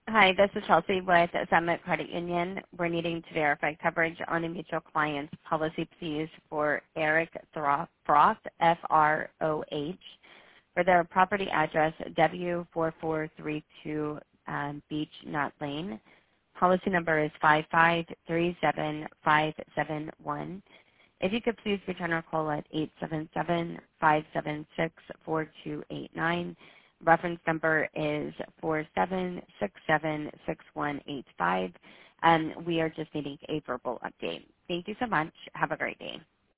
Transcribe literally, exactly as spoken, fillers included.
Hi, this is Chelsea with Summit Credit Union. We're needing to verify coverage on a mutual client's policy fees for Eric Throth, Froth, F R O H, for their property address W four four three two um, Beach Nut Lane. Policy number is five five three seven five seven one. If you could please return our call at eight seven seven, five seven six, four two eight nine. Reference number is four seven six seven six one eight five, and we are just needing a verbal update. Thank you so much. Have a great day.